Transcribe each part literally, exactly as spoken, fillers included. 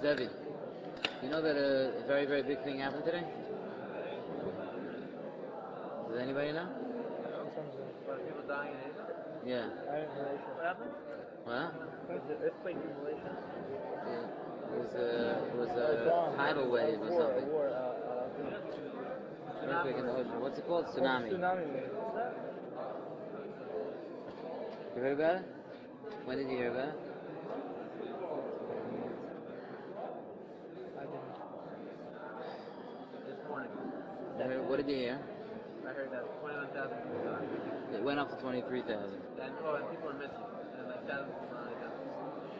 Zevi, you know that a, a very, very big thing happened today? Does anybody know? In terms of What, people dying in Asia? Yeah. I didn't Malaysia. What happened? What? Was it earthquake in Malaysia? It was a, it was Uh, a dawn. tidal A wave or war, a something. war. Uh, uh, Earthquake in the ocean. What's it called? oh, Tsunami. tsunami wave. What's that? You heard about it? When did you hear about it? I didn't. This morning. You heard, what did you hear? I heard that twenty-one thousand people died. It went up to twenty-three thousand. And, oh, and people are missing. And like thousands of not identified.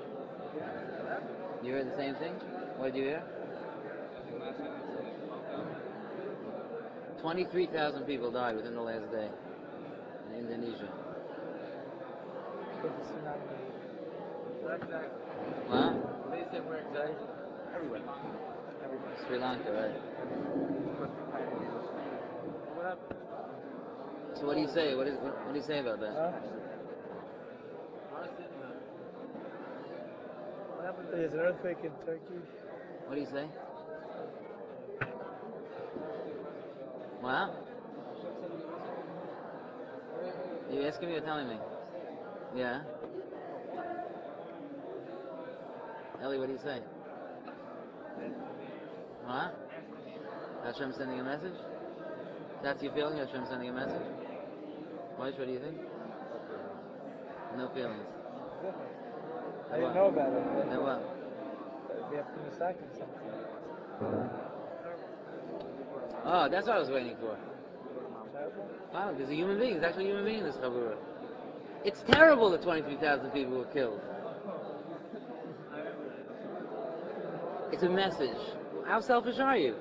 You heard the same thing? What did you hear? twenty-three thousand people died within the last day in Indonesia. Because the tsunami wave. Where exactly? What? They say where exactly? Everywhere. Everywhere. Sri Lanka, right? What happened? So what do you say? What, is, what, what do you say about that? Huh? Honestly, no. What happened? There's an earthquake in Turkey. What do you say? What? You asking me or telling me? Yeah. Ellie, what do you say? What? Hashem sending a message? That's your feeling? Hashem sending a message? Moish, what do you think? No feelings. I didn't know about it. Then what? They have to massacre something. Oh, that's what I was waiting for. Terrible. Wow, there's a human being. There's actually a human being in this chabura. It's terrible that twenty-three thousand people were killed. It's a message. How selfish are you?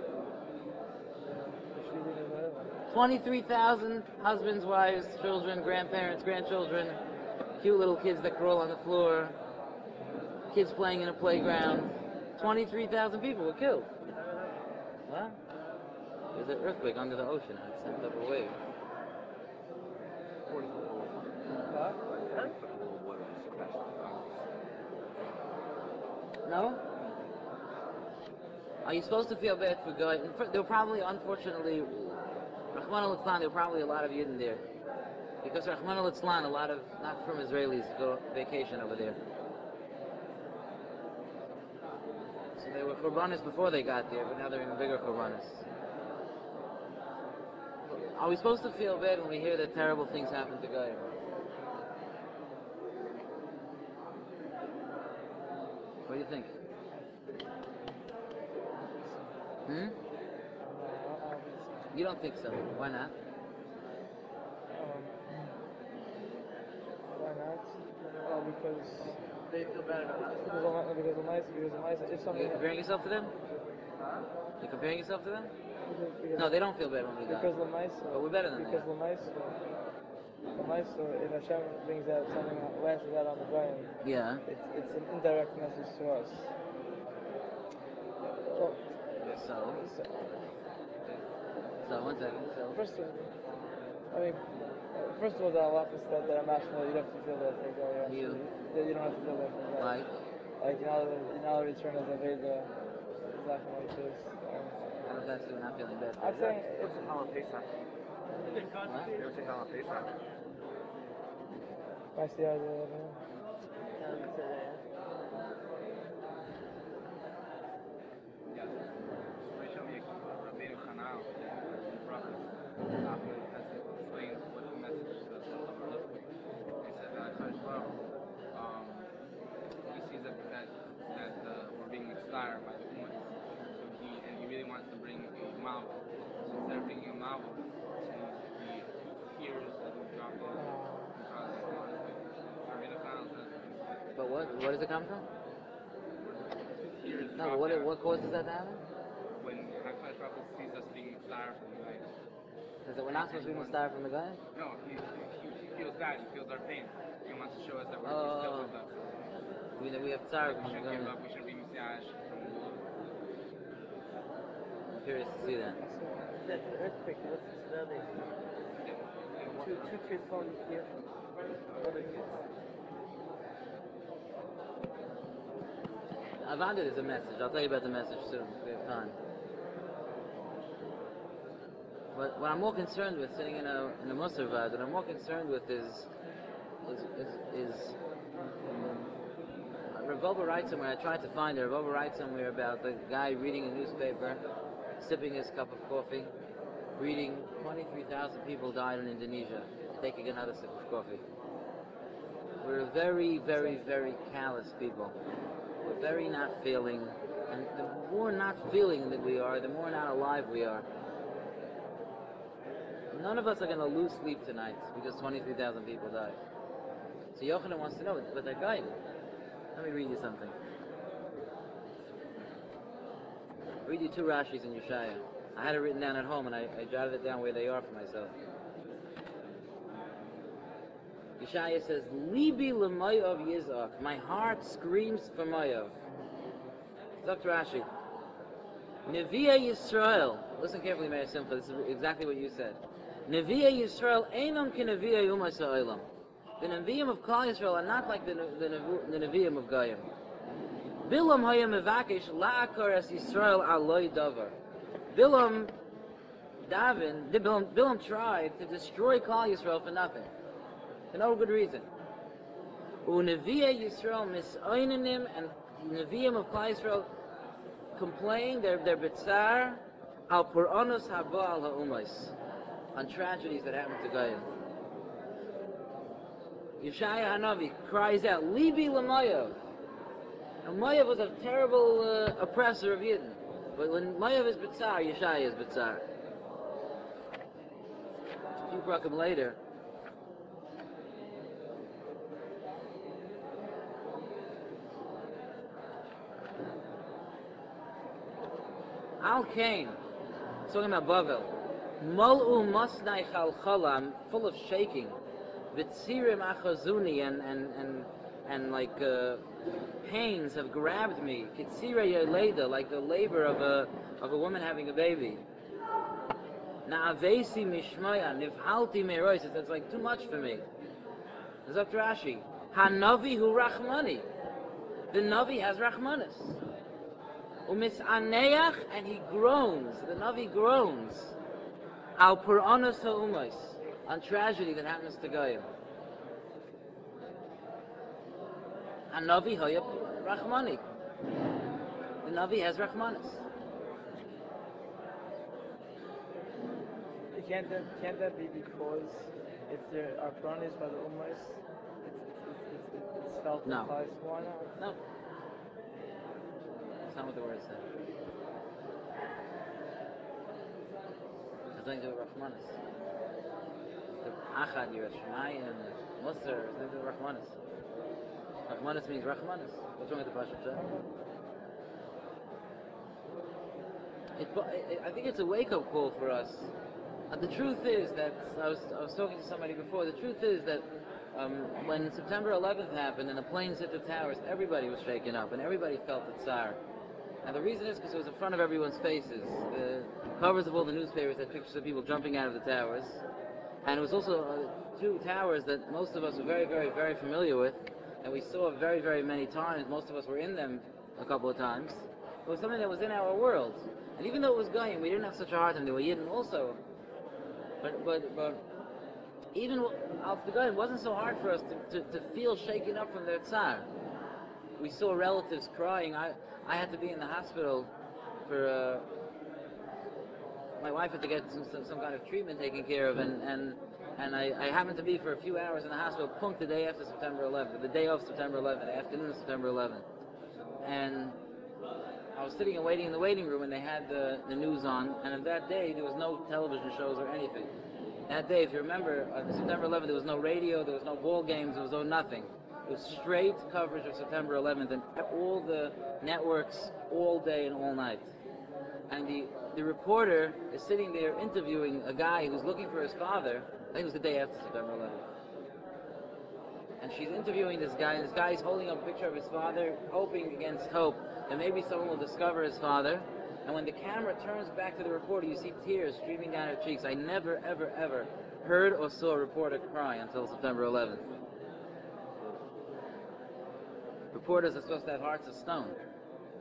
twenty-three thousand husbands, wives, children, grandparents, grandchildren, cute little kids that crawl on the floor, kids playing in a playground. twenty-three thousand people were killed. What? There's an earthquake under the ocean and it sent up a wave. What? No? Are you supposed to feel bad for God? There were probably, unfortunately, Rahman al-Islam, there were probably a lot of Yidden there. Because Rahman al-Islam, a lot of, not from Israelis, go vacation over there. So they were Korbanis before they got there, but now they're even bigger Korbanis. Are we supposed to feel bad when we hear that terrible things happen to Goyim? What do you think? Hmm? You don't think so? Why not? Um, why not? Well, because They feel bad about because Palestine? of my because of my because of my if something You're comparing yourself to them? Huh? You're comparing yourself to them? because, because No, they don't feel bad when we die. because the mice But we're better than because that. the mice the mice if Hashem brings out something lashes out on the Goyim, Yeah. it's it's an indirect message to us. Well, So? so, So, one second. So? first of I mean, uh, first of all, the halachas that, that I'm asking that you don't have to feel that for God. You, You. that you don't have to feel that for God. Like? Like you're not, you're not a return of the Veda, exactly like this. Um, How does that do not feeling bad for I'm saying yourself? it's. Call it Pesach. What? You ever say call it Pesach? I see how the. Somebody showed me uh, Rabbeinu Hanal in the Brachas after as he explains what the message is of, of the earthquake. He says that Hakadosh Baruch Hu, um, he sees that that that uh, we're being inspired by the Ummah, so he and he really wants to bring a marvel. So instead of bringing a marvel, he, he hears that he dropped in and causes an earthquake. Rabbeinu Hanal says that. But what? Where does it come from? Tears No, but drop what, down what causes that to happen? when Hakadosh Baruch Hu sees us being inspired from the guy. Because we're not supposed to be Mustar from the guy? No, he, he, he feels that. He feels our pain. He wants to show us that we're, he's still Oh. with us. We, we have tsar That we from the shouldn't give guy. up. We shouldn't be misyash from the Lord. I'm curious to see that. That's an earthquake. What's the tsunami? Two, two kids falling here. Other kids. Avanda is a message. I'll tell you about the message soon if we have time. But what I'm more concerned with, sitting in a in a Musar Vad, what I'm more concerned with is is is, is uh, Rav Wolbe writes somewhere. I tried to find it. Rav Wolbe writes somewhere about the guy reading a newspaper, sipping his cup of coffee, reading twenty-three thousand people died in Indonesia, taking another sip of coffee. We're very, very, very callous people. We're very not feeling, and the more not feeling that we are, the more not alive we are. None of us are going to lose sleep tonight because twenty-three thousand people died. So Yochanan wants to know, but they're going. Let me read you something. I'll read you two Rashis in Yeshaya. I had it written down at home, and I, I jotted it down where they are for myself. Yeshaya says, Libi l'mayov yizak. My heart screams for Mayav. Doctor Rashi. Nevi'ah Yisrael. Listen carefully, Meir Simcha. This is exactly what you said. Nevi'ah Yisrael einam kenevi'ah Umas ha'olam. The Nevi'im of Klal Yisrael are not like the, the, the Nevi'im of Goyim. Bilam haya mevakesh la'akar es Yisrael aloi davar. Bilam, Davin, Bilam, Bilam tried to destroy Klal Yisrael for nothing. For no good reason. U'nevi'ah Yisrael misoinanim, and Nevi'im of Klal Yisrael complain, they're, they're bitzar, al Qur'anus haba al ha'umais, on tragedies that happen to Goyim. Yeshaya Hanavi cries out, Libi l'mayav. Now Mayav was a terrible uh, oppressor of Yidden. But when Mayav is bitzar, Yeshaya is bitzar. A few brakim later, Al Kain, talking about Bavel, Mal'u masnai chalchalam, full of shaking, Vitzirim achazuni, and and and and like uh, pains have grabbed me, Kitzira yeleda, like the labor of a of a woman having a baby. Na'avesi mishmaya, nivhalti merois, it's like too much for me. Doctor Rashi, Hanavi hu rachmani, the Navi has rachmanis. Umisaneach, and he groans. The Navi groans. Al Puranos ha'umais, on tragedy that happens to Goyim. Hanavi haya rachmani. The Navi has rachmanis. Can't that, can't that be because if there are Quranis by the Ummahs, it's, it's, it's, it's, it's felt in No. Klal Yisrael? Why not? No. That's not what the word said. It's nothing to do with rachmanis. The Achad, Yiras Shemayim, Musar, it's nothing to do with rachmanis. Rachmanis means rachmanis. What's wrong with the Pashat Pshat? It, it, I think it's a wake-up call for us. Uh, the truth is that, I was, I was talking to somebody before, the truth is that um, when September eleventh happened and the planes hit the towers, everybody was shaken up and everybody felt the tsar. And the reason is because it was in front of everyone's faces. The covers of all the newspapers had pictures of people jumping out of the towers. And it was also uh, two towers that most of us were very, very, very familiar with. And we saw very, very many times. Most of us were in them a couple of times. It was something that was in our world. And even though it was going, we didn't have such a hard time. They were Yidden also. But, but, but even Al Goyim, it wasn't so hard for us to, to, to feel shaken up from their tsar. We saw relatives crying. I, I had to be in the hospital for, uh, my wife had to get some, some, some kind of treatment taken care of, and, and, and I, I happened to be for a few hours in the hospital, punk the day after September eleventh, the day of September eleventh, the afternoon of September eleventh. And I was sitting and waiting in the waiting room, and they had the, the news on, and on that day, there was no television shows or anything. That day, if you remember, on September eleventh, there was no radio, there was no ball games, there was no nothing. It was straight coverage of September eleventh, and all the networks, all day and all night. And the, the reporter is sitting there interviewing a guy who's looking for his father. I think it was the day after September eleventh. And she's interviewing this guy, and this guy's holding up a picture of his father, hoping against hope that maybe someone will discover his father. And when the camera turns back to the reporter, you see tears streaming down her cheeks. I never, ever, ever heard or saw a reporter cry until September eleventh. Reporters are supposed to have hearts of stone.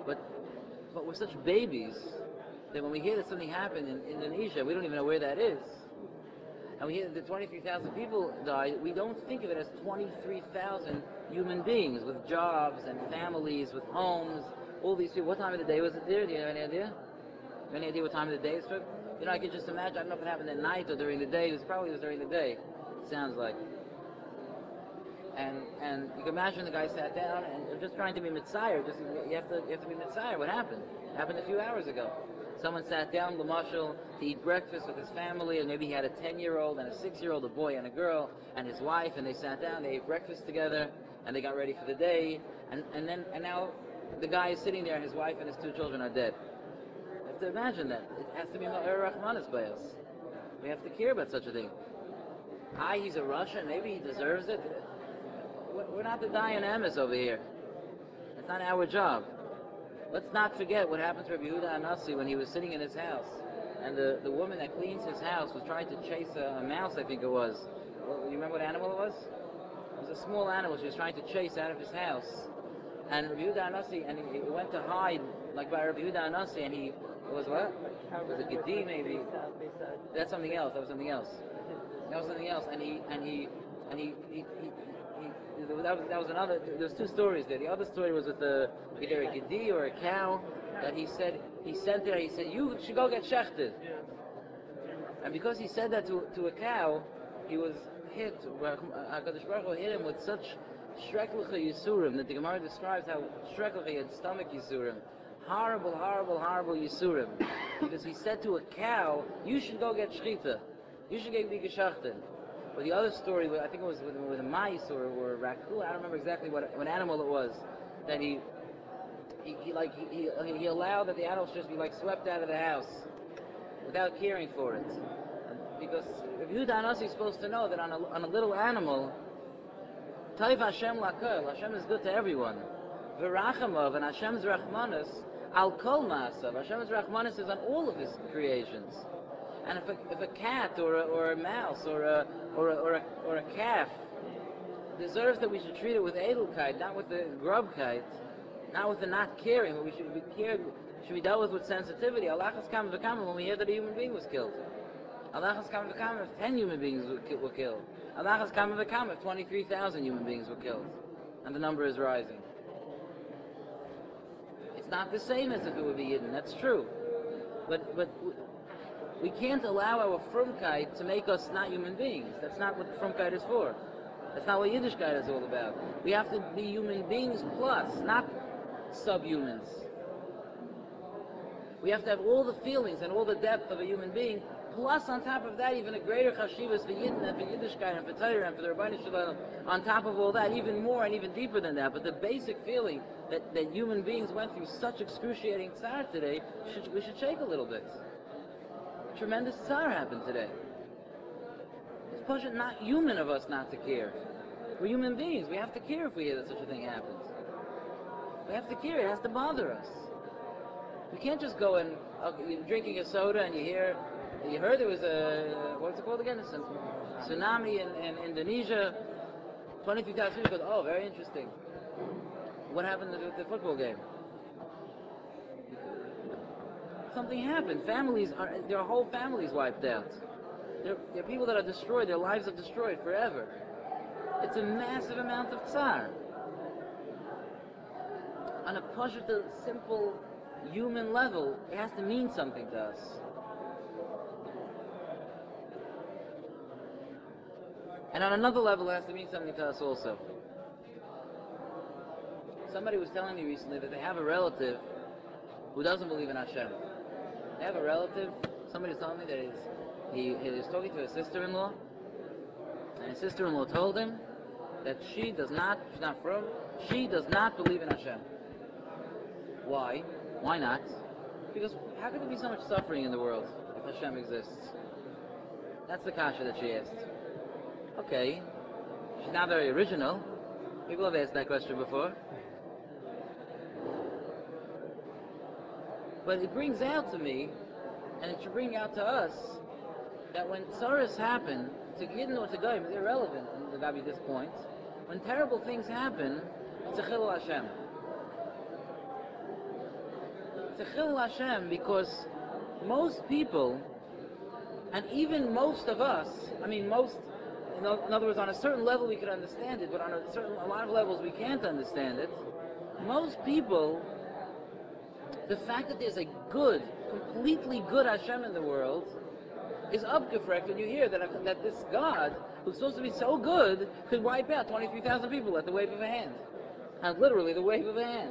But but we're such babies that when we hear that something happened in Indonesia, we don't even know where that is. And we hear that twenty-three thousand people died, we don't think of it as twenty-three thousand human beings with jobs and families, with homes, all these people. What time of the day was it there? Do you have any idea? Have any idea what time of the day it's from? You know, I could just imagine, I don't know if it happened at night or during the day. It was probably it was during the day, it sounds like. And and you can imagine the guy sat down and just trying to be Mitzayir, just you have to you have to be Mitzayir. What happened? It happened a few hours ago. Someone sat down, Lamashal, to eat breakfast with his family, and maybe he had a ten-year-old and a six-year-old, a boy and a girl, and his wife, and they sat down, they ate breakfast together, and they got ready for the day, and, and then and now the guy is sitting there, his wife and his two children are dead. You have to imagine that. It has to be Ma'ir Rahmanis Bayas. We have to care about such a thing. Ah, he's a Russian, maybe he deserves it. We're not the Dayan Emes over here. It's not our job. Let's not forget what happened to Rabbi Yehuda Anasi when he was sitting in his house, and the, the woman that cleans his house was trying to chase a, a mouse, I think it was. Well, you remember what animal it was? It was a small animal she was trying to chase out of his house. And Rabbi Yehuda Anasi, and he, he went to hide, like by Rabbi Yehuda Anasi, and he, it was what? It was a Gedi maybe. That's something else, that was something else. That was something else, and he, and he, and he, he, he That was, that was another. There's two stories there. The other story was with the, either a gedi or a cow that he said he sent there. He said you should go get shechted, and because he said that to to a cow, he was hit. Hakadosh Baruch Hu hit him with such shreklicha yisurim that the Gemara describes how shreklicha he had stomach yisurim, horrible, horrible, horrible yisurim, because he said to a cow, you should go get shechita, you should get be geshachted. But the other story, I think it was with, with a mice or, or a raccoon, I don't remember exactly what, what animal it was, that he, he, he like, he, he, he allowed that the animal should just be like swept out of the house without caring for it. Because if Yehuda Anasi is supposed to know that on a, on a little animal, Taiv Hashem lakol, Hashem is good to everyone. V'rachamav, and Hashem's rachmanis, al kol ma'asav, Hashem's rachmanis is on all of his creations. And if a, if a cat or a, or a mouse or a or a, or a or a calf deserves that we should treat it with edelkeit, not with the grubkeit, not with the not caring, but we should be cared, should be dealt with with sensitivity. Allah has come v'kam when we hear that a human being was killed. Allah has come v'kam if ten human beings were killed. Allah has come v'kam if twenty-three thousand human beings were killed, and the number is rising. It's not the same as if it would be hidden. That's true, but but. We can't allow our frumkeit to make us not human beings. That's not what frumkeit is for. That's not what Yiddishkeit is all about. We have to be human beings plus, not subhumans. We have to have all the feelings and all the depth of a human being, plus on top of that even a greater chashivas for Yidden and for Yiddishkeit and for Torah and for the Rabbeinu Shalom. On top of all that, even more and even deeper than that. But the basic feeling that, that human beings went through such excruciating tzar today, should, we should shake a little bit. Tremendous tzar happened today. It's Pasha not human of us not to care. We're human beings. We have to care if we hear that such a thing happens. We have to care. It has to bother us. We can't just go and uh, you're drinking a soda and you hear, you heard there was a, what's it called again? A tsunami in, in Indonesia. twenty-three thousand people go, oh, very interesting. What happened at the football game? Something happened. Families are, their whole families wiped out. There, there are people that are destroyed. Their lives are destroyed forever. It's a massive amount of tsar. On a pashut, simple human level, it has to mean something to us. And on another level, it has to mean something to us also. Somebody was telling me recently that they have a relative who doesn't believe in Hashem. They have a relative, somebody was telling me that he's, he, he was talking to his sister-in-law, and his sister-in-law told him that she does not, she's not from, she does not believe in Hashem. Why? Why not? Because how could there be so much suffering in the world if Hashem exists? That's the kasha that she asked. Okay, she's not very original. People have asked that question before. But it brings out to me, and it should bring out to us, that when tsaras happen, to Yidden or to Goyim, it's irrelevant at this point. When terrible things happen, it's a chilul Hashem. It's a Chil Hashem because most people, and even most of us, I mean most, in, o- in other words, on a certain level we can understand it, but on a certain a lot of levels we can't understand it. Most people, the fact that there's a good, completely good Hashem in the world is upgefrekt when you hear that that this God, who's supposed to be so good, could wipe out twenty-three thousand people at the wave of a hand. And literally the wave of a hand.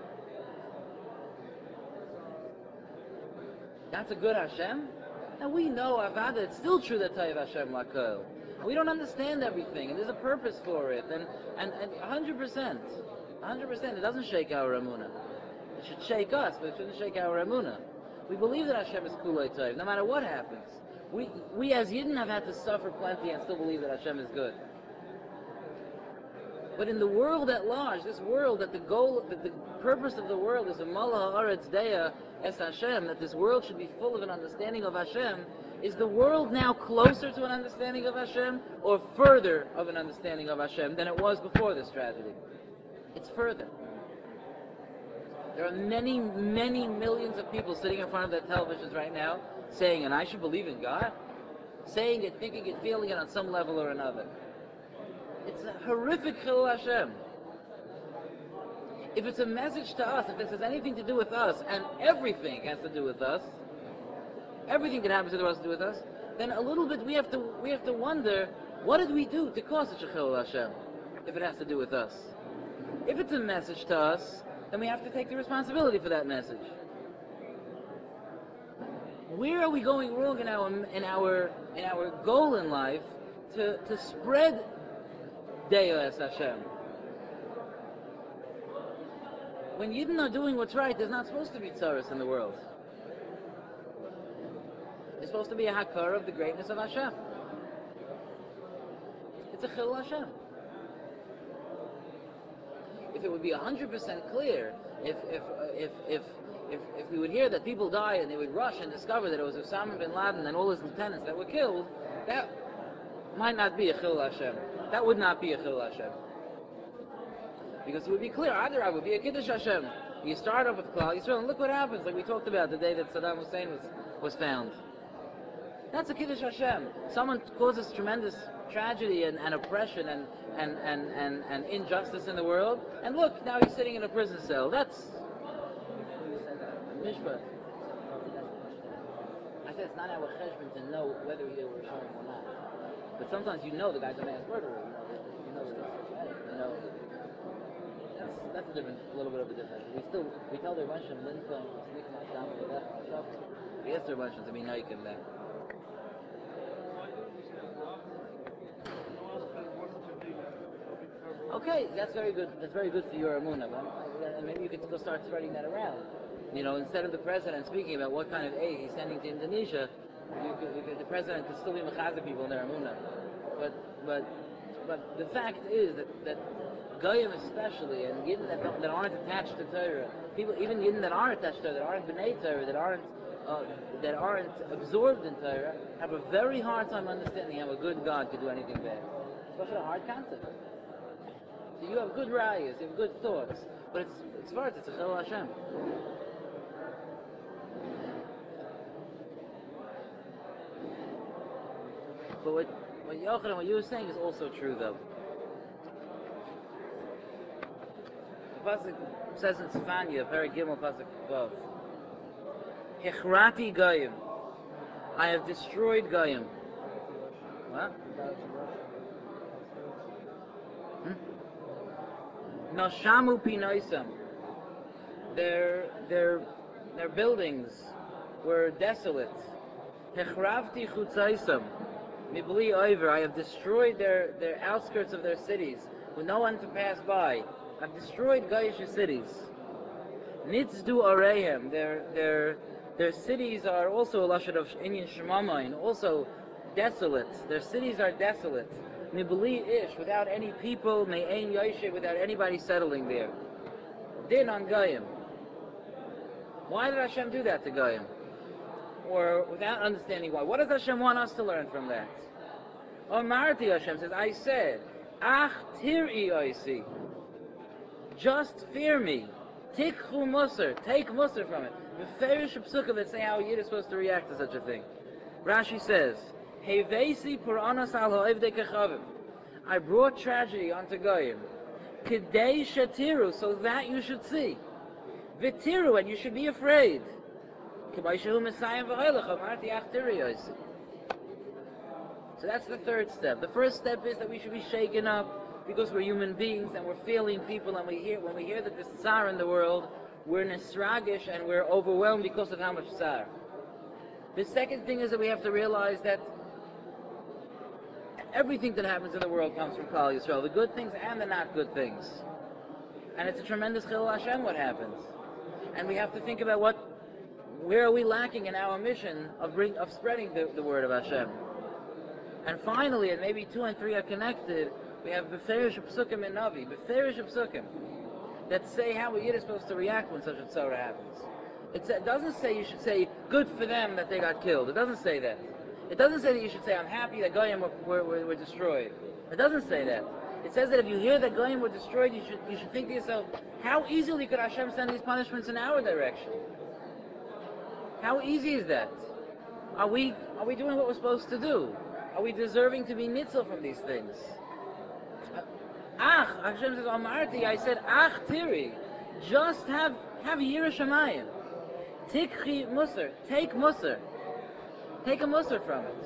That's a good Hashem? And we know, Avada, it's still true that Tayyib Hashem Lakol. We don't understand everything, and there's a purpose for it, and, and, and one hundred percent, one hundred percent, it doesn't shake our Emunah. It should shake us, but it shouldn't shake our Emunah. We believe that Hashem is Kulei Tayyib, no matter what happens. We, we as Yidden have had to suffer plenty and still believe that Hashem is good. But in the world at large, this world, that the goal, that the purpose of the world is a Malach Haaretz Deya Es Hashem, that this world should be full of an understanding of Hashem, is the world now closer to an understanding of Hashem or further of an understanding of Hashem than it was before this tragedy? It's further. There are many, many millions of people sitting in front of their televisions right now saying, and I should believe in God? Saying it, thinking it, feeling it on some level or another. It's a horrific Chilul Hashem. If it's a message to us, if this has anything to do with us, and everything has to do with us, everything that happens to us to do with us, then a little bit we have to we have to wonder, what did we do to cause such a Chilul Hashem, if it has to do with us? If it's a message to us, then we have to take the responsibility for that message. Where are we going wrong in our in our in our goal in life to, to spread Deya Es Hashem? When Yidden are doing what's right, there's not supposed to be tzaras in the world. There's supposed to be a hakar of the greatness of Hashem. It's a Chilul Hashem. If it would be one hundred percent clear, if if, uh, if if if if we would hear that people died and they would rush and discover that it was Osama bin Laden and all his lieutenants that were killed, that might not be a Chilul Hashem. That would not be a Chilul Hashem. Because it would be clear, Adarab would be a Kiddush Hashem. You start off with Klal Yisrael, and look what happens, like we talked about the day that Saddam Hussein was, was found. That's a Kiddush Hashem. Someone causes tremendous tragedy and, and oppression and, and, and, and, and injustice in the world, and look, now he's sitting in a prison cell. That's Mishpat. I said it's not our cheshbon to know whether he was showing or not. But sometimes you know the guy's a mass murderer. You know, you know, you know. That's that's a different, a little bit of a difference. We still we tell the Russian Linfa Snikma Sham we ask the Russians to be naik in that. Okay, that's very good. That's very good for your Amunah. And maybe you could go start spreading that around. You know, instead of the president speaking about what kind of aid he's sending to Indonesia, you could, you could, the president could still be mechaza people in their Amunah. But but but the fact is that that Goyim especially, and Yidden that, that aren't attached to Torah, people, even Yidden that are attached to Torah, that aren't B'nai Torah, that aren't uh, that aren't absorbed in Torah, have a very hard time understanding how a good God could do anything bad. It's such a hard concept. So you have good rayas, you have good thoughts, but it's it's far, it's a Chilul Hashem. But what what Yochanan, what you were saying is also true though. The pasuk says in Tzefanya, Perek Gimel, pasuk twelve, Hechrati Goyim, I have destroyed Goyim. What? Hmm? Nashamu Pinoisam. Their their their buildings were desolate. Hechravti Chutzaisam. Mibli Oiver, I have destroyed their, their outskirts of their cities, with no one to pass by. I've destroyed Goyish cities. Nitzdu Arehem, their their their cities are also a lashon of Inyan Shemamain, also desolate. Their cities are desolate. Mibli Ish, without any people, Me'ein Yoshe, without anybody settling there. Din on Goyim. Why did Hashem do that to Goyim? Or without understanding why. What does Hashem want us to learn from that? Omarti, Hashem says, I said, Ach tir'i oisi. Just fear me. Tikhu Musar, take Musar from it. The Ferish Psukim that say how a Yid is supposed to react to such a thing. Rashi says, Hevesi Puranas al Ha'ivdei Kechavim. I brought tragedy onto Goyim. Kidei Shatiru, so that you should see. Vitiru, and you should be afraid. K'may shehu Messiah v'hoylech, amarti achtiri yosi. So that's the third step. The first step is that we should be shaken up because we're human beings and we're feeling people, and we hear when we hear that there's tsar in the world, we're nisragish and we're overwhelmed because of how much tsar. The second thing is that we have to realize that everything that happens in the world comes from Klal Yisrael, the good things and the not good things. And it's a tremendous chilul Hashem what happens. And we have to think about what, where are we lacking in our mission of bring, of spreading the, the word of Hashem. And finally, and maybe two and three are connected, we have Beferish Psukim and Navi, Beferish Psukim, that say how a Yid is supposed to react when such a tzara happens. It's, it doesn't say you should say, good for them that they got killed. It doesn't say that. It doesn't say that you should say, I'm happy that Goyim were, were, were, were destroyed. It doesn't say that. It says that if you hear that Goyim were destroyed, you should, you should think to yourself, how easily could Hashem send these punishments in our direction? How easy is that? Are we, are we doing what we're supposed to do? Are we deserving to be nitzel from these things? Ach, Hashem says, Amarti, I said, Ach Tiri, just have, have Yira Shamayim. Tikhi Musar, take Musar. Take a Musar from it.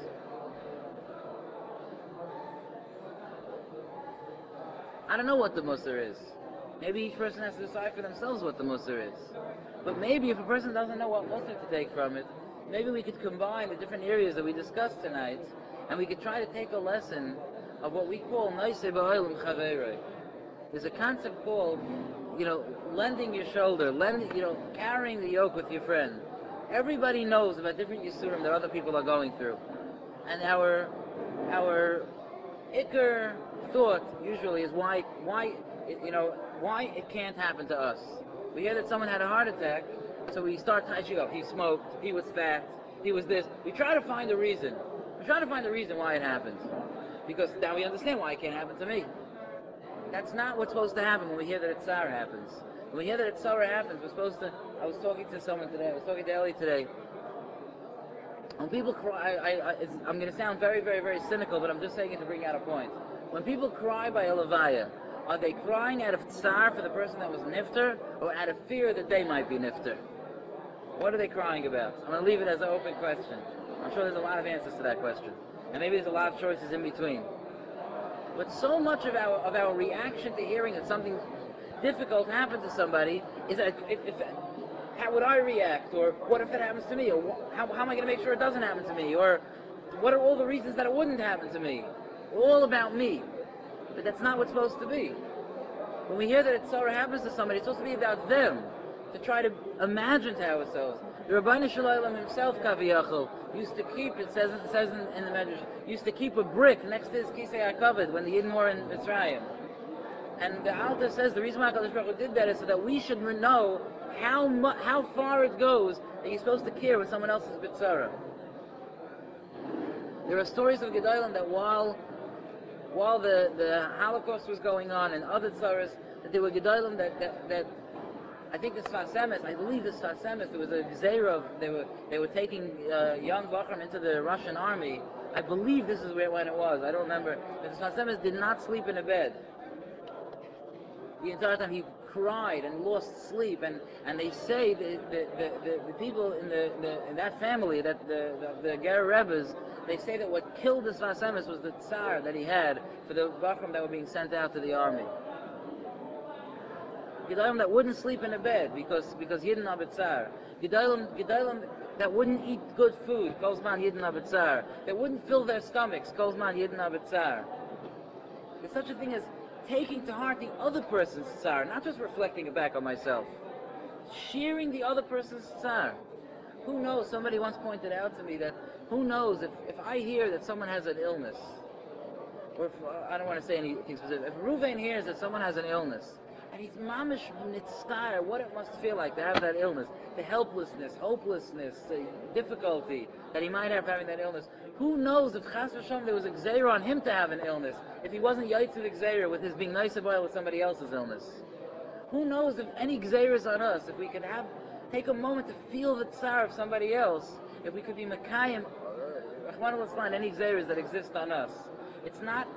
I don't know what the Musar is. Maybe each person has to decide for themselves what the Musar is. But maybe if a person doesn't know what Musar to take from it, maybe we could combine the different areas that we discussed tonight, and we could try to take a lesson of what we call Naisei Ba'olam Chaverei. There's a concept called, you know, lending your shoulder, lending, you know, carrying the yoke with your friend. Everybody knows about different yisurim that other people are going through, and our our ikar thought usually is why why it, you know why it can't happen to us. We hear that someone had a heart attack, so we start touching up. He smoked, he was fat, he was this. We try to find a reason. We try to find a reason why it happened, because now we understand why it can't happen to me. That's not what's supposed to happen when we hear that a tsar happens. When we hear that a tsar happens, we're supposed to. I was talking to someone today. I was talking to Ellie today. When people cry, I, I, it's, I'm going to sound very, very, very cynical, but I'm just saying it to bring out a point. When people cry by a levaya, are they crying out of tsar for the person that was nifter, or out of fear that they might be nifter? What are they crying about? I'm going to leave it as an open question. I'm sure there's a lot of answers to that question, and maybe there's a lot of choices in between. But so much of our of our reaction to hearing that something difficult happened to somebody is that if, if, how would I react, or what if it happens to me, or wh- how, how am I going to make sure it doesn't happen to me, or what are all the reasons that it wouldn't happen to me? All about me. But that's not what's supposed to be. When we hear that a sorrow happens to somebody, it's supposed to be about them, to try to imagine to ourselves. The Rabbeinu Shalom himself, Kaviyachol, used to keep, it says, it says in, in the Medrash, used to keep a brick next to his Kisei HaKavod when the Yidden were in Mitzrayim. And the Alter says the reason why HaKadosh Baruch Hu did that is so that we should know how mu- how far it goes that you're supposed to care when someone else is B'tzara. There are stories of Gedolim that while while the, the Holocaust was going on and other tzaras, that there were Gedolim that, that, that I think the Sfas Emes, I believe the Sfas Emes, there was a Gzeirah, they were they were taking uh, young Bachram into the Russian army. I believe this is where when it was, I don't remember. But the Sfas Emes did not sleep in a bed. The entire time he cried and lost sleep, and, and they say the the, the, the, the people in the, the in that family, that the the, the Ger Rebbes, they say that what killed the Sfas Emes was the tsar that he had for the Bachram that were being sent out to the army. Gedolim that wouldn't sleep in a bed because because Yidden Abitzar. Gedolim Gedolim that wouldn't eat good food, Kozman Yidden Abitzar. That wouldn't fill their stomachs, Kozman Yidden Abitzar. There's such a thing as taking to heart the other person's tsar, not just reflecting it back on myself. Sharing the other person's tsar. Who knows, somebody once pointed out to me that, who knows, if, if I hear that someone has an illness, or if, uh, I don't want to say anything specific, if Ruvain hears that someone has an illness, and he's mamish nitzkar, what it must feel like to have that illness, the helplessness, hopelessness, the difficulty that he might have having that illness. Who knows if Chas v'Shalom there was a gzeira on him to have an illness, if he wasn't yaitz the gzeira with his being nice about with somebody else's illness. Who knows if any gzeiras on us, if we could have, take a moment to feel the tsar of somebody else, if we could be Mekayim, Rahman al any gzeiras that exist on us. It's not,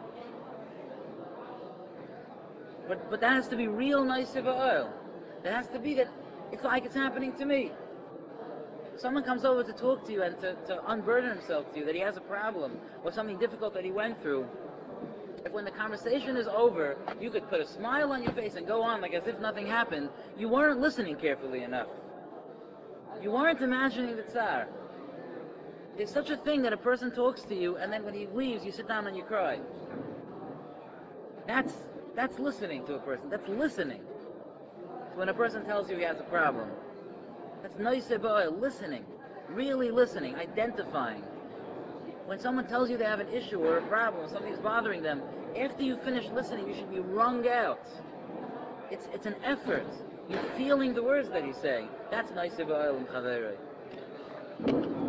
but, but that has to be real nice of oil. That has to be that, it's like it's happening to me. Someone comes over to talk to you and to, to unburden himself to you, that he has a problem, or something difficult that he went through. If when the conversation is over, you could put a smile on your face and go on like as if nothing happened, you weren't listening carefully enough. You weren't imagining the tsar. There's such a thing that a person talks to you and then when he leaves, you sit down and you cry. That's that's listening to a person. That's listening. So when a person tells you he has a problem, that's nice about listening. Really listening, identifying. When someone tells you they have an issue or a problem, something's bothering them, after you finish listening, you should be wrung out. It's it's an effort. You're feeling the words that he's saying. That's nice about Chaverei.